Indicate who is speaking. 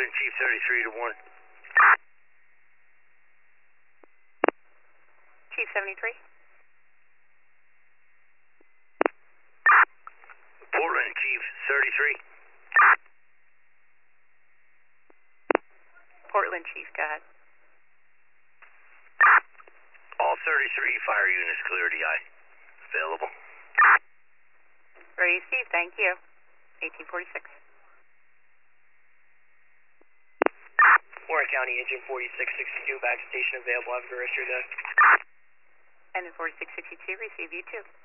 Speaker 1: Portland, Chief 33 to 1.
Speaker 2: Chief 73.
Speaker 1: Portland, Chief 33.
Speaker 2: Portland, Chief, go ahead.
Speaker 1: All 33 fire units clear to eye. Available.
Speaker 2: Received, thank you. 1846.
Speaker 3: Warren County, engine 4662, back to station available. Have a good rest of your day.
Speaker 2: Engine 4662, receive you too.